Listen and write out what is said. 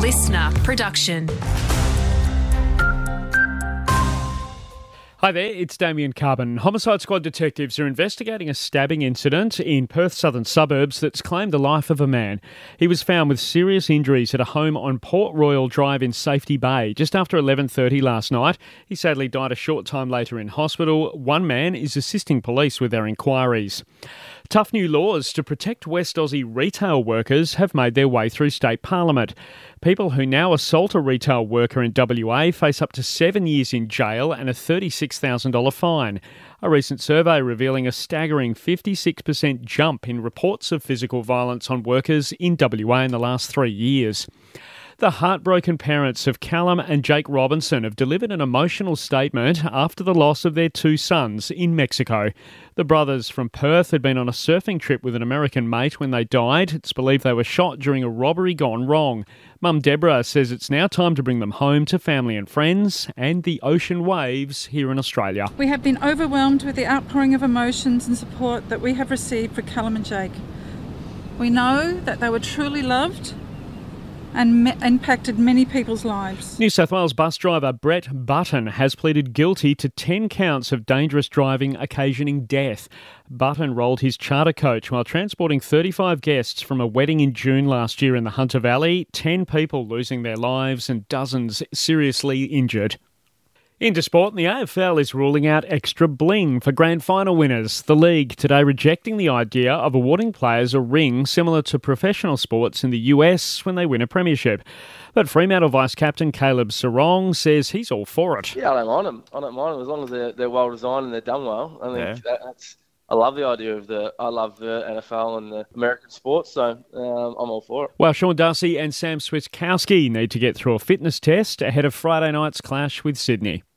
listener production. Hi there, it's Damien Carbon. Homicide Squad detectives are investigating a stabbing incident in Perth's southern suburbs that's claimed the life of a man. He was found with serious injuries at a home on Port Royal Drive in Safety Bay just after 11:30 last night. He sadly died a short time later in hospital. One man is assisting police with their inquiries. Tough new laws to protect West Aussie retail workers have made their way through state parliament. People who now assault a retail worker in WA face up to 7 years in jail and a $36,000 fine. A recent survey revealing a staggering 56% jump in reports of physical violence on workers in WA in the last 3 years. The heartbroken parents of Callum and Jake Robinson have delivered an emotional statement after the loss of their two sons in Mexico. The brothers from Perth had been on a surfing trip with an American mate when they died. It's believed they were shot during a robbery gone wrong. Mum Deborah says it's now time to bring them home to family and friends and the ocean waves here in Australia. We have been overwhelmed with the outpouring of emotions and support that we have received for Callum and Jake. We know that they were truly loved and impacted many people's lives. New South Wales bus driver Brett Button has pleaded guilty to 10 counts of dangerous driving occasioning death. Button rolled his charter coach while transporting 35 guests from a wedding in June last year in the Hunter Valley, 10 people losing their lives and dozens seriously injured. Into sport, the AFL is ruling out extra bling for grand final winners. The league today rejecting the idea of awarding players a ring similar to professional sports in the US when they win a premiership. But Fremantle vice-captain Caleb Serong says he's all for it. Yeah, I don't mind them. As long as they're well designed and they're done well. I think that's... I love the idea of I love the NFL and the American sports, so I'm all for it. Well, Sean Darcy and Sam Switkowski need to get through a fitness test ahead of Friday night's clash with Sydney.